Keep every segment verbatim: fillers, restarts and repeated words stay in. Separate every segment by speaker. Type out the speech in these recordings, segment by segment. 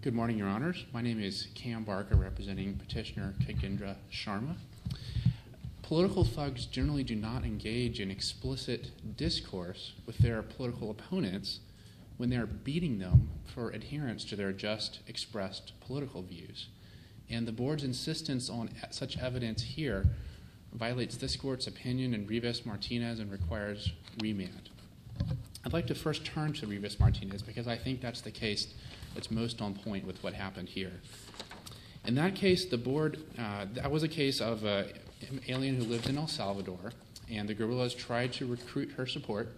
Speaker 1: Good morning, Your Honors. My name is Cam Barker, representing Petitioner Khagendra Sharma. Political thugs generally do not engage in explicit discourse with their political opponents when they are beating them for adherence to their just expressed political views. And the Board's insistence on such evidence here violates this Court's opinion in Rivas-Martinez and requires remand. I'd like to first turn to Rivas-Martinez because I think that's the case that's most on point with what happened here. In that case, the Board, uh, that was a case of uh, an alien who lived in El Salvador, and the guerrillas tried to recruit her support.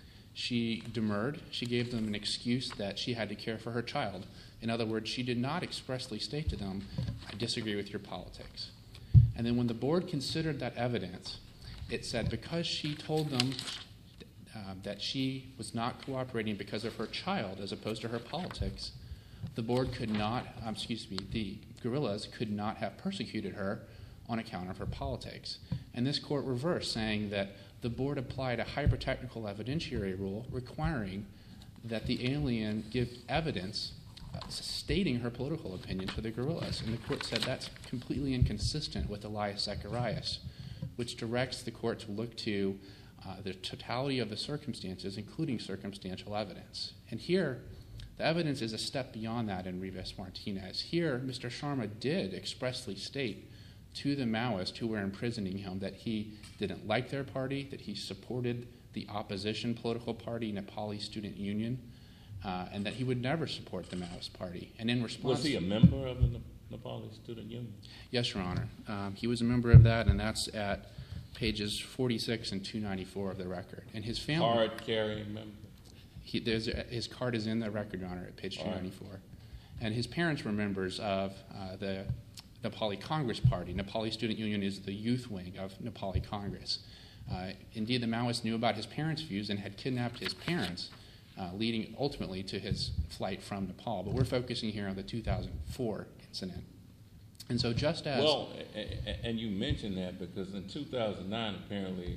Speaker 1: She demurred. She gave them an excuse that she had to care for her child. In other words, she did not expressly state to them, I disagree with your politics. And then when the Board considered that evidence, it said because she told them uh, that she was not cooperating because of her child as opposed to her politics, the Board could not, um, excuse me, the guerrillas could not have persecuted her on account of her politics. And this Court reversed, saying that the Board applied a hyper-technical evidentiary rule requiring that the alien give evidence uh, stating her political opinion to the guerrillas. And the Court said that's completely inconsistent with Elias Zacharias, which directs the Court to look to uh, the totality of the circumstances, including circumstantial evidence. And here, the evidence is a step beyond that in Rivas-Martinez. Here, Mister Sharma did expressly state to the Maoists who were imprisoning him that he didn't like their party, that he supported the opposition political party, Nepali Student Union, uh, and that he would never support the Maoist party. And in response,
Speaker 2: was he a member of the Nepali Student Union?
Speaker 1: Yes, Your Honor. Um, he was a member of that, and that's at pages forty-six and two ninety-four of the record. And his family
Speaker 2: Card-carrying member.
Speaker 1: He, there's a, his card is in the record, Your Honor, at page two ninety-four. Right. And his parents were members of uh, the Nepali Congress Party. Nepali Student Union is the youth wing of Nepali Congress. Uh, indeed, the Maoists knew about his parents' views and had kidnapped his parents, uh, leading ultimately to his flight from Nepal. But we're focusing here on the two thousand four incident. And so just as...
Speaker 2: Well, and you mentioned that because in two thousand nine, apparently,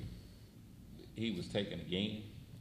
Speaker 2: he was taken again.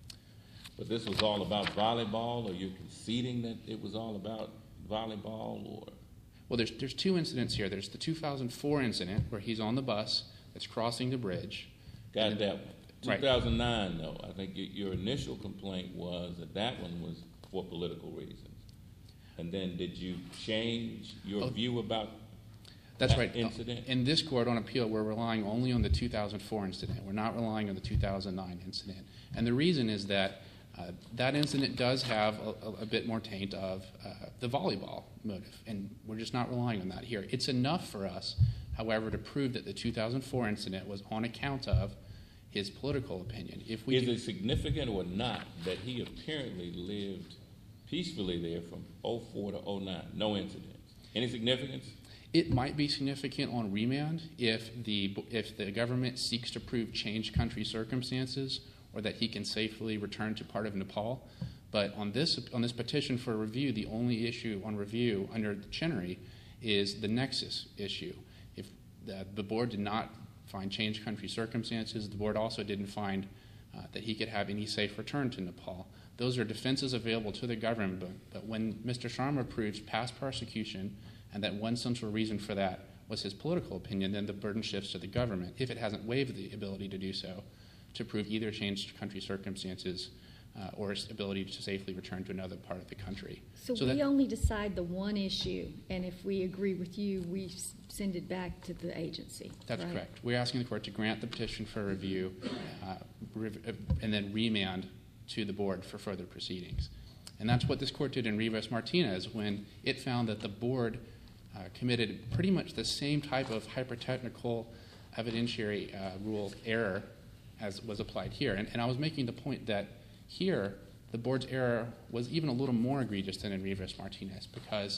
Speaker 2: But this was all about volleyball, or you're conceding that it was all about volleyball, or...
Speaker 1: Well, there's there's two incidents here. There's the two thousand four incident where he's on the bus that's crossing the bridge.
Speaker 2: Got that one. two thousand nine, right. Though, I think your, your initial complaint was that that one was for political reasons. And then did you change your oh, view about
Speaker 1: that's
Speaker 2: that
Speaker 1: right.
Speaker 2: incident?
Speaker 1: In this court on appeal, we're relying only on the two thousand four incident. We're not relying on the two thousand nine incident. And the reason is that Uh, that incident does have a, a, a bit more taint of uh, the volleyball motive, and we're just not relying on that here. It's enough for us, however, to prove that the two thousand four incident was on account of his political opinion. If we
Speaker 2: Is
Speaker 1: do,
Speaker 2: it significant or not that he apparently lived peacefully there from oh four to oh nine? No incidents. Any significance?
Speaker 1: It might be significant on remand if the if the government seeks to prove changed country circumstances, or that he can safely return to part of Nepal. But on this on this petition for review, the only issue on review under the Chenery is the nexus issue. If the, the board did not find changed country circumstances, the board also didn't find uh, that he could have any safe return to Nepal. Those are defenses available to the government, but, but when Mister Sharma proves past persecution and that one central reason for that was his political opinion, then the burden shifts to the government, if it hasn't waived the ability to do so, to prove either changed country circumstances uh, or its ability to safely return to another part of the country.
Speaker 3: So,
Speaker 1: so
Speaker 3: we
Speaker 1: that,
Speaker 3: only decide the one issue, and if we agree with you, we send it back to the agency.
Speaker 1: That's
Speaker 3: right?
Speaker 1: correct. We're asking the court to grant the petition for review uh, rev- and then remand to the board for further proceedings. And that's what this court did in Rivas-Martinez when it found that the board uh, committed pretty much the same type of hyper-technical evidentiary uh, rule error as was applied here. And, and I was making the point that here, the board's error was even a little more egregious than in Rivas-Martinez, because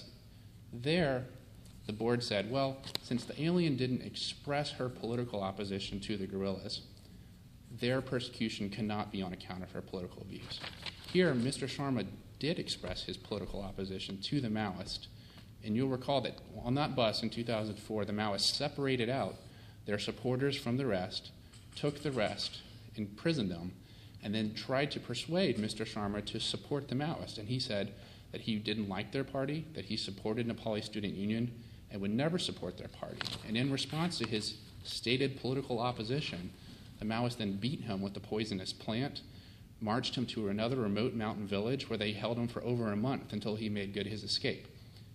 Speaker 1: there, the board said, well, since the alien didn't express her political opposition to the guerrillas, their persecution cannot be on account of her political views. Here, Mister Sharma did express his political opposition to the Maoists, and you'll recall that on that bus in two thousand four, the Maoists separated out their supporters from the rest, took the rest, imprisoned them, and then tried to persuade Mister Sharma to support the Maoists. And he said that he didn't like their party, that he supported Nepali Student Union, and would never support their party. And in response to his stated political opposition, the Maoists then beat him with the poisonous plant, marched him to another remote mountain village where they held him for over a month until he made good his escape.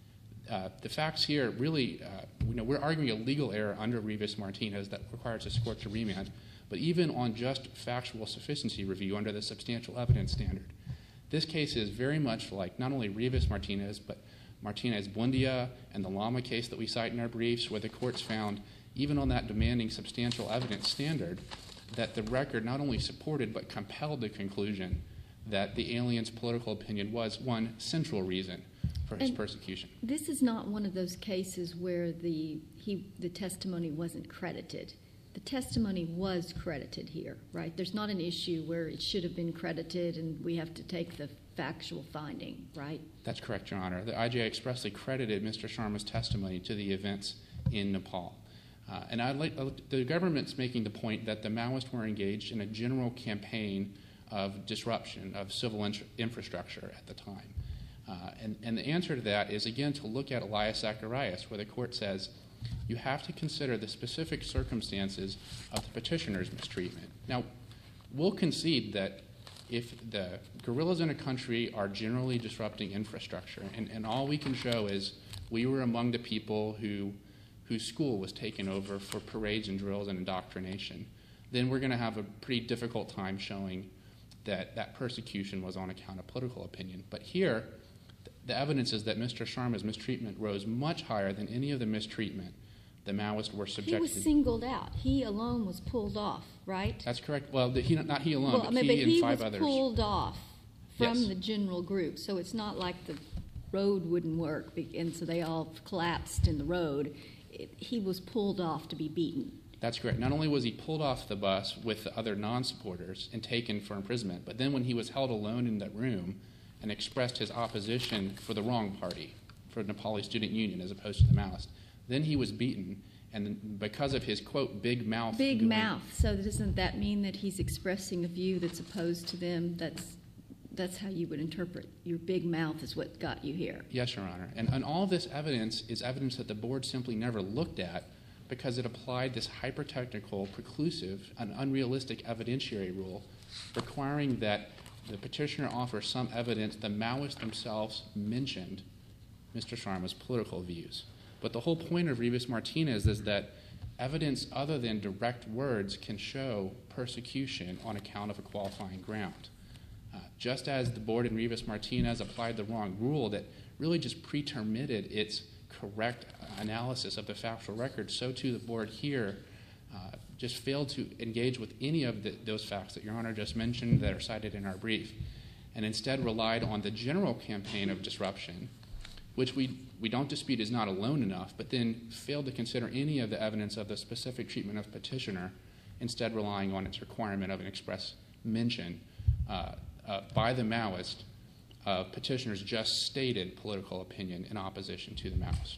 Speaker 1: Uh, the facts here really, uh, you know, we're arguing a legal error under Rivas-Martinez that requires a court to remand, but even on just factual sufficiency review under the substantial evidence standard, this case is very much like not only Rivas-Martinez, but Martinez-Buendia and the Lama case that we cite in our briefs, where the courts found, even on that demanding substantial evidence standard, that the record not only supported but compelled the conclusion that the alien's political opinion was one central reason for his
Speaker 3: And
Speaker 1: persecution.
Speaker 3: This is not one of those cases where the he the testimony wasn't credited. The testimony was credited here, right? There's not an issue where it should have been credited and we have to take the factual finding, right?
Speaker 1: That's correct, Your Honor. The I J expressly credited Mister Sharma's testimony to the events in Nepal. Uh, and I'd like, uh, the government's making the point that the Maoists were engaged in a general campaign of disruption of civil in- infrastructure at the time. Uh, and, and the answer to that is, again, to look at Elias Zacharias, where the court says you have to consider the specific circumstances of the petitioner's mistreatment. Now, we'll concede that if the guerrillas in a country are generally disrupting infrastructure, and, and all we can show is we were among the people who whose school was taken over for parades and drills and indoctrination, then we're going to have a pretty difficult time showing that that persecution was on account of political opinion. But here, the evidence is that Mister Sharma's mistreatment rose much higher than any of the mistreatment the Maoists were subjected to.
Speaker 3: He was singled out. He alone was pulled off, right?
Speaker 1: That's correct. Well, the, he, not he alone,
Speaker 3: well,
Speaker 1: but
Speaker 3: I mean,
Speaker 1: he
Speaker 3: but
Speaker 1: and
Speaker 3: he
Speaker 1: five
Speaker 3: was
Speaker 1: others.
Speaker 3: pulled off from
Speaker 1: Yes.
Speaker 3: the general group. So it's not like the road wouldn't work, be- and so they all collapsed in the road. It, he was pulled off to be beaten.
Speaker 1: That's correct. Not only was he pulled off the bus with the other non-supporters and taken for imprisonment, but then when he was held alone in that room and expressed his opposition for the wrong party, for the Nepali Student Union as opposed to the Maoists, then he was beaten, and because of his, quote, big mouth.
Speaker 3: Big
Speaker 1: going-
Speaker 3: mouth. So doesn't that mean that he's expressing a view that's opposed to them? That's that's how you would interpret your big mouth is what got you here.
Speaker 1: Yes, Your Honor. And, and all this evidence is evidence that the board simply never looked at because it applied this hyper-technical, preclusive, and unrealistic evidentiary rule requiring that the petitioner offer some evidence the Maoists themselves mentioned Mister Sharma's political views. But the whole point of Rivas-Martinez is that evidence other than direct words can show persecution on account of a qualifying ground. Uh, just as the board in Rivas-Martinez applied the wrong rule that really just pretermitted its correct analysis of the factual record, so too the board here uh, just failed to engage with any of the, those facts that Your Honor just mentioned that are cited in our brief, and instead relied on the general campaign of disruption, which we, we don't dispute is not alone enough, but then failed to consider any of the evidence of the specific treatment of petitioner, instead relying on its requirement of an express mention uh, uh, by the Maoist of petitioner's just stated political opinion in opposition to the Maoist.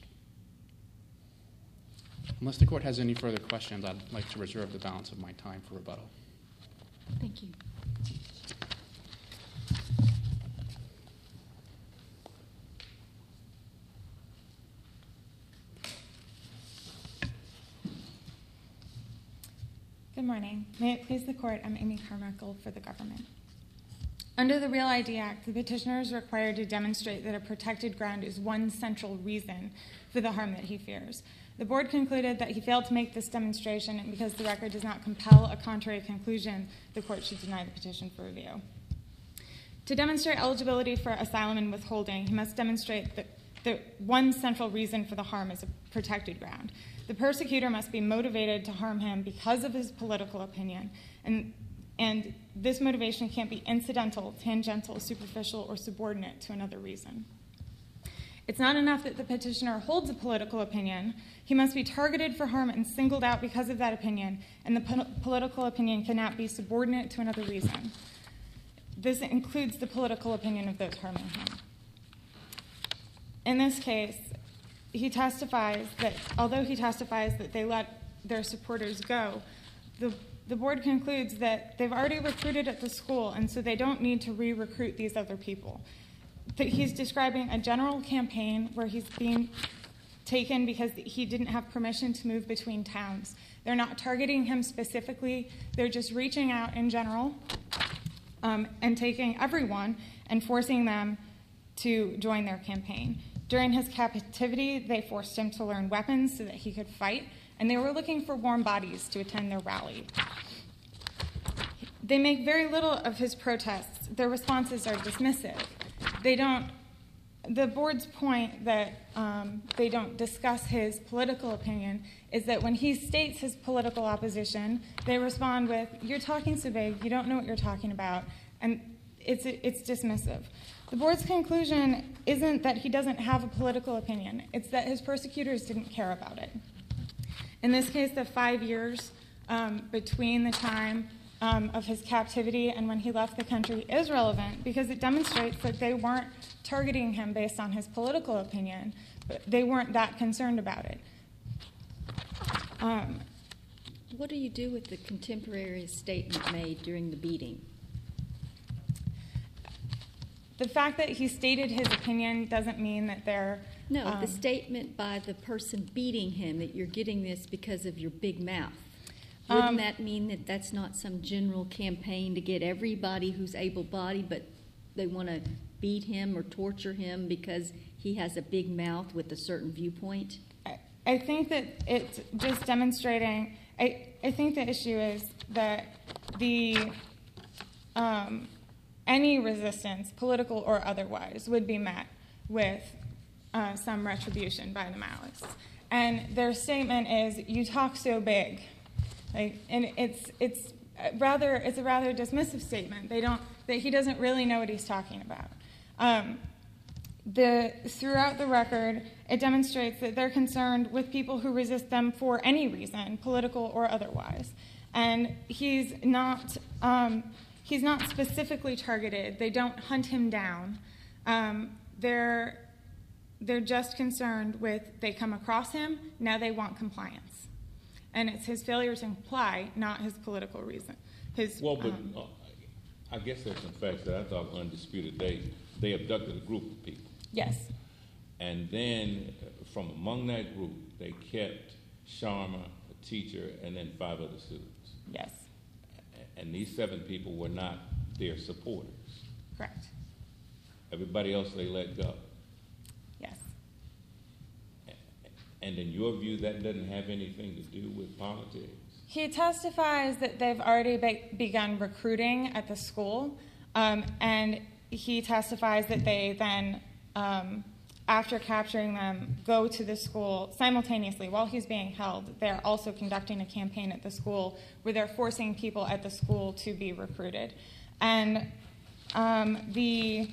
Speaker 1: Unless the court has any further questions, I'd like to reserve the balance of my time for rebuttal.
Speaker 3: Thank you.
Speaker 4: Good morning. May it please the court, I'm Amy Carmichael for the government. Under the Real I D Act, the petitioner is required to demonstrate that a protected ground is one central reason for the harm that he fears. The board concluded that he failed to make this demonstration, and because the record does not compel a contrary conclusion, the court should deny the petition for review. To demonstrate eligibility for asylum and withholding, he must demonstrate that the one central reason for the harm is a protected ground. The persecutor must be motivated to harm him because of his political opinion, and, and this motivation can't be incidental, tangential, superficial, or subordinate to another reason. It's not enough that the petitioner holds a political opinion. He must be targeted for harm and singled out because of that opinion, and the po- political opinion cannot be subordinate to another reason. This includes the political opinion of those harming him. In this case, he testifies that, although he testifies that they let their supporters go, the, the board concludes that they've already recruited at the school, and so they don't need to re-recruit these other people. that he's describing a general campaign where he's being taken because he didn't have permission to move between towns. They're not targeting him specifically. They're just reaching out in general um, and taking everyone and forcing them to join their campaign. During his captivity, they forced him to learn weapons so that he could fight, and they were looking for warm bodies to attend their rally. They make very little of his protests. Their responses are dismissive. They don't, the board's point that um, they don't discuss his political opinion is that when he states his political opposition, they respond with, "You're talking so vague, you don't know what you're talking about," and it's, it's dismissive. The board's conclusion isn't that he doesn't have a political opinion, it's that his persecutors didn't care about it. In this case, the five years um, between the time um, of his captivity and when he left the country is relevant because it demonstrates that they weren't targeting him based on his political opinion, but they weren't that concerned about it. Um,
Speaker 3: What do you do with the contemporary statement made during the beating?
Speaker 4: the fact that he stated his opinion doesn't mean that they're...
Speaker 3: No,
Speaker 4: um,
Speaker 3: the statement by the person beating him that you're getting this because of your big mouth. Wouldn't
Speaker 4: Um,
Speaker 3: that mean that that's not some general campaign to get everybody who's able-bodied, but they want to beat him or torture him because he has a big mouth with a certain viewpoint?
Speaker 4: I, I think that it's just demonstrating... I, I think the issue is that the... Um, any resistance, political or otherwise, would be met with uh, some retribution by the Maoists. And their statement is, "You talk so big," like, and it's it's rather it's a rather dismissive statement. They don't that he doesn't really know what he's talking about. Um, the throughout the record, it demonstrates that they're concerned with people who resist them for any reason, political or otherwise. And he's not. Um, He's not specifically targeted. They don't hunt him down. Um, they're, they're just concerned with, they come across him, now they want compliance. And it's his failure to comply, not his political reason. His,
Speaker 2: Well, but
Speaker 4: um,
Speaker 2: uh, I guess there's some facts that I thought were undisputed. They, they abducted a group of people.
Speaker 4: yes,
Speaker 2: And then uh, from among that group, they kept Sharma, a teacher, and then five other students.
Speaker 4: yes,
Speaker 2: And these seven people were not their supporters.
Speaker 4: correct,
Speaker 2: Everybody else they let go.
Speaker 4: yes.
Speaker 2: And in your view, that doesn't have anything to do with politics?
Speaker 4: He testifies that they've already be- begun recruiting at the school, um, and he testifies that they then, um, after capturing them, go to the school simultaneously while he's being held. They're also conducting a campaign at the school where they're forcing people at the school to be recruited. And um, the,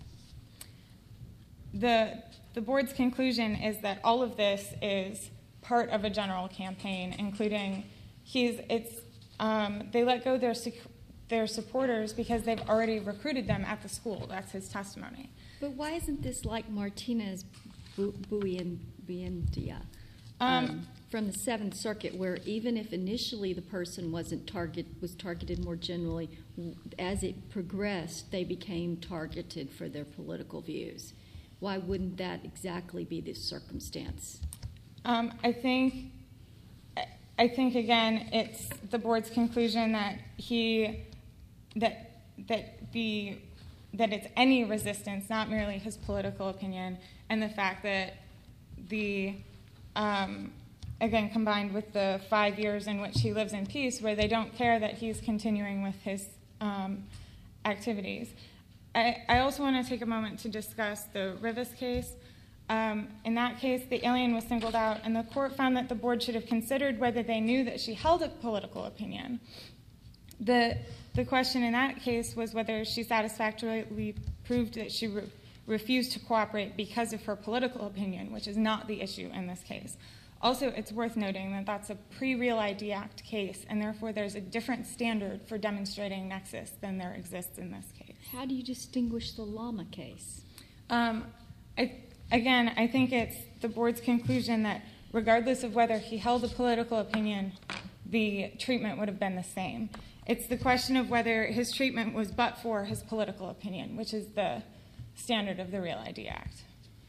Speaker 4: the, the board's conclusion is that all of this is part of a general campaign, including he's, it's, um, they let go their, sec- their supporters because they've already recruited them at the school. That's his testimony.
Speaker 3: But why isn't this like Martinez Bu- Buien- Buendia
Speaker 4: Um,
Speaker 3: um, from the Seventh Circuit, where even if initially the person wasn't target was targeted more generally, w- as it progressed, they became targeted for their political views? Why wouldn't that exactly be the circumstance?
Speaker 4: Um, I think, I think again, it's the board's conclusion that he, that that the that it's any resistance, not merely his political opinion, and the fact that the, um, again, combined with the five years in which he lives in peace, where they don't care that he's continuing with his um, activities. I, I also want to take a moment to discuss the Rivas case. Um, in that case, the alien was singled out, and the court found that the board should have considered whether they knew that she held a political opinion. The, the question in that case was whether she satisfactorily proved that she re- refused to cooperate because of her political opinion, which is not the issue in this case. Also, it's worth noting that that's a pre-Real I D Act case, and therefore there's a different standard for demonstrating nexus than there exists in this case.
Speaker 3: How do you distinguish the Lama case?
Speaker 4: Um, I, again, I think it's the board's conclusion that regardless of whether he held a political opinion, the treatment would have been the same. It's the question of whether his treatment was but for his political opinion, which is the standard of the Real I D Act.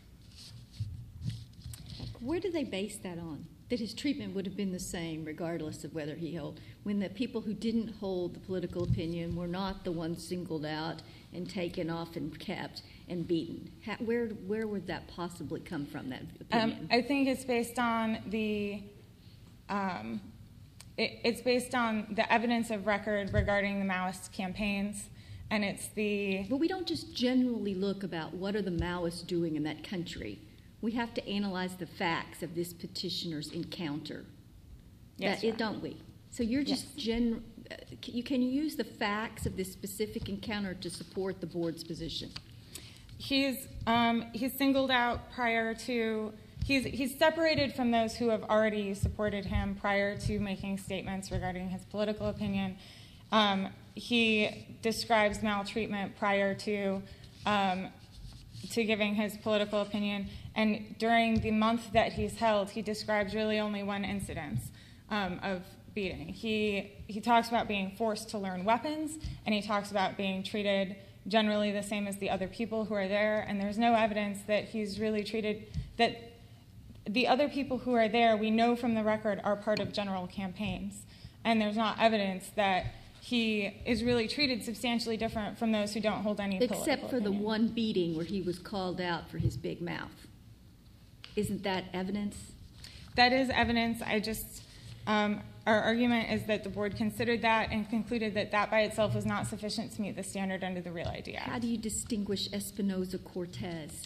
Speaker 3: Where do they base that on? That his treatment would have been the same regardless of whether he held, when the people who didn't hold the political opinion were not the ones singled out and taken off and kept and beaten? How, where, where would that possibly come from, that opinion?
Speaker 4: Um, I think it's based on the, um, it, it's based on the evidence of record regarding the Maoist campaigns, and it's the...
Speaker 3: But we don't just generally look about what are the Maoists doing in that country. We have to analyze the facts of this petitioner's encounter.
Speaker 4: Yes,
Speaker 3: that,
Speaker 4: Your
Speaker 3: it, don't we? So you're just
Speaker 4: Yes.
Speaker 3: gen. Uh, can, you, can you use the facts of this specific encounter to support the board's position?
Speaker 4: He's um, he's singled out prior to he's he's separated from those who have already supported him prior to making statements regarding his political opinion. Um, he describes maltreatment prior to um, to giving his political opinion, and during the month that he's held, he describes really only one incident um, of beating. He he talks about being forced to learn weapons, and he talks about being treated generally the same as the other people who are there, and there's no evidence that he's really treated, that the other people who are there, we know from the record, are part of general campaigns, and there's not evidence that he is really treated substantially different from those who don't hold any political
Speaker 3: Except for the
Speaker 4: opinion.
Speaker 3: one beating where he was called out for his big mouth. Isn't that evidence?
Speaker 4: That is evidence. I just, um, our argument is that the board considered that and concluded that that by itself was not sufficient to meet the standard under the Real I D Act.
Speaker 3: How do you distinguish Espinoza-Cortez,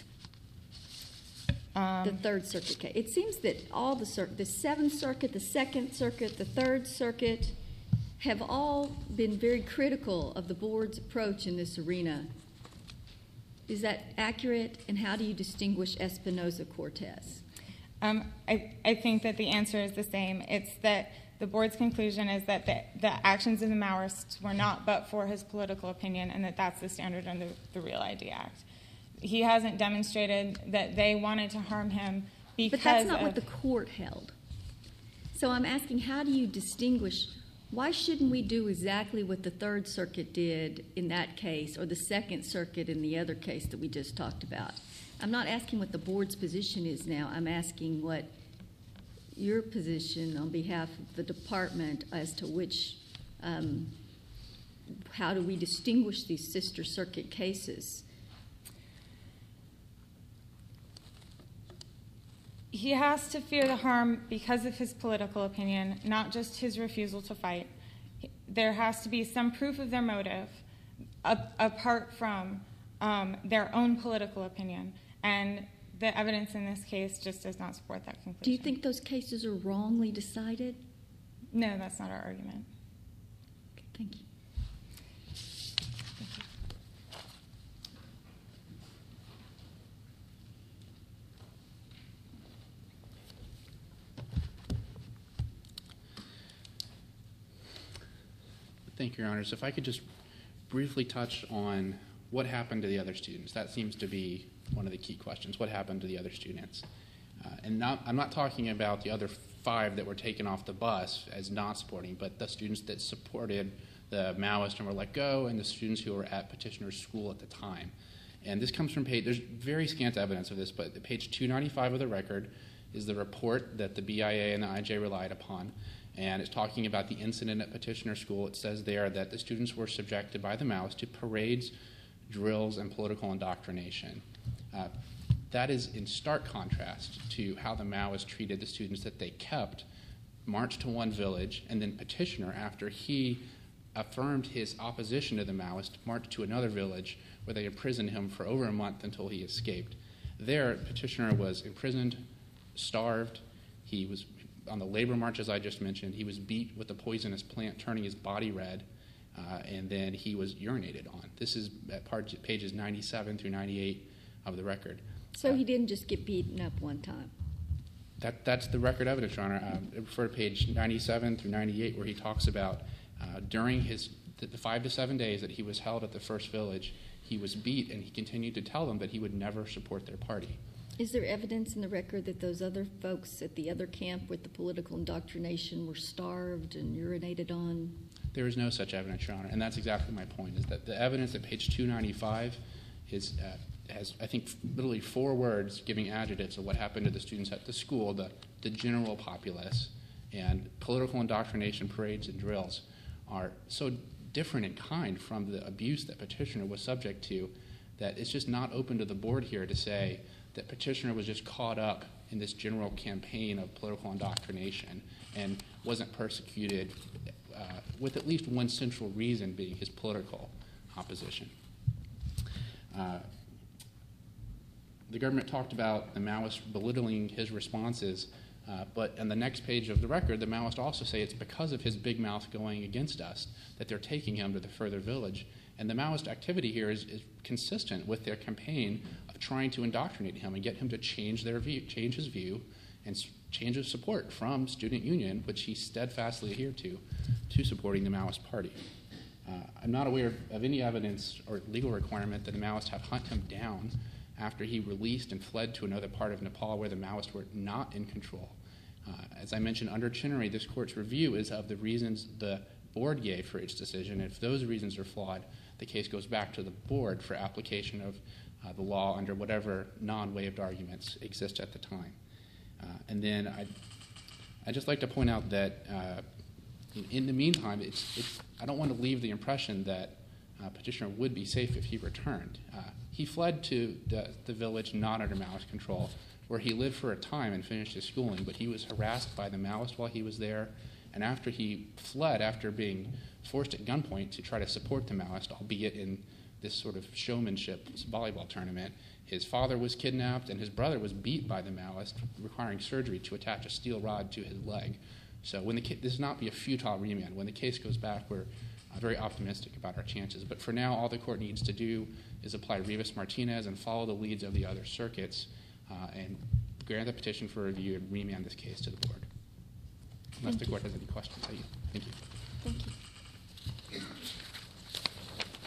Speaker 4: Um,
Speaker 3: the Third Circuit case? It seems that all the cir- the Seventh Circuit, the Second Circuit, the Third Circuit have all been very critical of the board's approach in this arena. Is that accurate? And how do you distinguish Espinoza-Cortez?
Speaker 4: Um, I, I think that the answer is the same. It's that the board's conclusion is that the, the actions of the Maoists were not but for his political opinion, and that that's the standard under the Real I D Act. He hasn't demonstrated that they wanted to harm him because
Speaker 3: But that's not
Speaker 4: of,
Speaker 3: what the court held. So I'm asking, how do you distinguish? Why shouldn't we do exactly what the Third Circuit did in that case, or the Second Circuit in the other case that we just talked about? I'm not asking what the board's position is now. I'm asking what your position on behalf of the department as to which, um, how do we distinguish these sister circuit cases?
Speaker 4: He has to fear the harm because of his political opinion, not just his refusal to fight. There has to be some proof of their motive a- apart from um, their own political opinion. And the evidence in this case just does not support that conclusion.
Speaker 3: Do you think those cases are wrongly decided?
Speaker 4: No, that's not our argument.
Speaker 3: Okay, thank you.
Speaker 1: Thank you, Your Honors. If I could just briefly touch on what happened to the other students. That seems to be one of the key questions. What happened to the other students? Uh, and not, I'm not talking about the other five that were taken off the bus as not supporting, but the students that supported the Maoist and were let go, and the students who were at petitioner's school at the time. And this comes from page, there's very scant evidence of this, but page two ninety-five of the record is the report that the B I A and the I J relied upon. And it's talking about the incident at petitioner school. It says there that the students were subjected by the Maoists to parades, drills, and political indoctrination. Uh, that is in stark contrast to how the Maoists treated the students that they kept, marched to one village, and then petitioner, after he affirmed his opposition to the Maoists, marched to another village where they imprisoned him for over a month until he escaped. There, petitioner was imprisoned, starved. He was on the labor march, as I just mentioned. He was beat with a poisonous plant, turning his body red, uh, and then he was urinated on. This is at part, pages ninety-seven through ninety-eight of the record.
Speaker 3: So
Speaker 1: Uh,
Speaker 3: he didn't just get beaten up one time?
Speaker 1: That, that's the record evidence, Your Honor. Um, I refer to page ninety-seven through ninety-eight, where he talks about uh, during his the, the five to seven days that he was held at the first village, he was beat, and he continued to tell them that he would never support their party.
Speaker 3: Is there evidence in the record that those other folks at the other camp with the political indoctrination were starved and urinated on?
Speaker 1: There is no such evidence, Your Honor, and that's exactly my point, is that the evidence at page two ninety-five is, uh, has, I think, literally four words giving adjectives of what happened to the students at the school, the, the general populace, and political indoctrination parades and drills are so different in kind from the abuse that Petitioner was subject to that it's just not open to the board here to say that Petitioner was just caught up in this general campaign of political indoctrination and wasn't persecuted uh, with at least one central reason being his political opposition. Uh, the government talked about the Maoists belittling his responses, uh, but on the next page of the record, the Maoists also say it's because of his big mouth going against us that they're taking him to the further village. And the Maoist activity here is, is consistent with their campaign of trying to indoctrinate him and get him to change their view, change his view, and s- change his support from Student Union, which he steadfastly adhered to, to supporting the Maoist Party. Uh, I'm not aware of, of any evidence or legal requirement that the Maoists have hunted him down after he released and fled to another part of Nepal where the Maoists were not in control. Uh, as I mentioned, under Chinnery, this court's review is of the reasons the board gave for its decision. If those reasons are flawed, the case goes back to the board for application of uh, the law under whatever non-waived arguments exist at the time. Uh, and then I'd, I'd just like to point out that uh, in, in the meantime, it's, it's, I don't want to leave the impression that uh, Petitioner would be safe if he returned. Uh, he fled to the, the village not under Maoist control, where he lived for a time and finished his schooling, but he was harassed by the Maoists while he was there. And after he fled, after being forced at gunpoint to try to support the Maoists, albeit in this sort of showmanship volleyball tournament, his father was kidnapped and his brother was beat by the Maoists, requiring surgery to attach a steel rod to his leg. So when the ca- this will not be a futile remand. When the case goes back, we're uh, very optimistic about our chances. But for now, all the court needs to do is apply Rivas-Martinez and follow the leads of the other circuits uh, and grant the petition for review and remand this case to the board. Unless
Speaker 3: Thank
Speaker 1: the
Speaker 3: you.
Speaker 1: court has any questions. I yield. Thank you.
Speaker 3: Thank you.